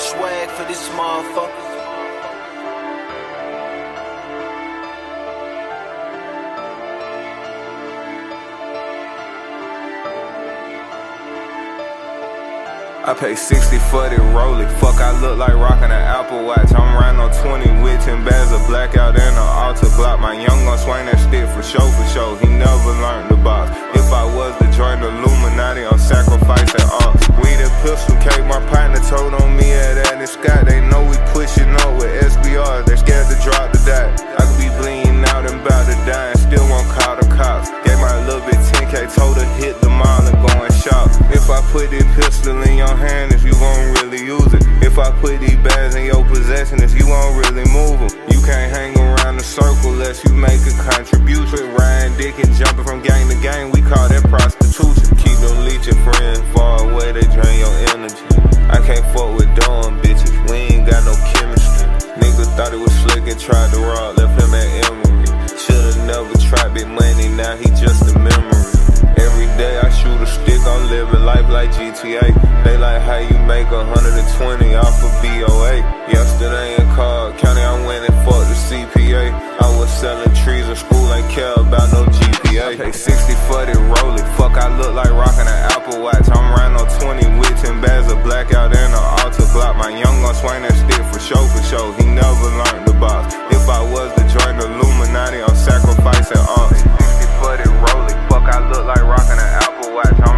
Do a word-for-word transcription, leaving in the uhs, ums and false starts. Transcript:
swag for this motherfucker. I pay sixty for the Rolex. Fuck, I look like rockin' an Apple Watch. I'm riding on twenty with ten bags of blackout and an altar Glock. My young gon' swing that stick for show, for show. He never learned the box. If I was to join the Illuminati, I'll sacrifice at all. Weed and pistol cake, my partner told on me at Andy Scott. They know we pushin' up with S B Rs. They scared to drop the dot. I could be bleeding out and bout to die and still won't call the cops. Gave my little bit ten K, told her hit the mall and go and shop. If I put this pistol in your hand, if you won't really use it. If I put these bags in your possession, if you won't really move them. You can't hang around the circle unless you make a contribution. Ryan Dick and jumping from gang to gang, we call that prostitution. Keep them leeching friends far away, they drain your energy. I can't fuck with dumb bitches, we ain't got no chemistry. Nigga thought it was slick and tried to rob, left him at Emory. Should've never tried big money, now he just a memory. Every day I shoot a stick, I'm living life like G T A. They like how you make one hundred twenty off of B O A. Yesterday in Cobb County, I went and fucked the C P A. I was selling trees in school, ain't care about no G P A. I pay sixty for the Rolex. Fuck, I look like rockin' an Apple Watch. I'm riding on twenty with ten bags of blackout and an altar Glock. My young gon' swing that stick for show, for show. He never learned the box. If I was to join the Illuminati, I'll sacrifice at all. sixty for the Rolex. Fuck, I look like rockin' an Apple Watch.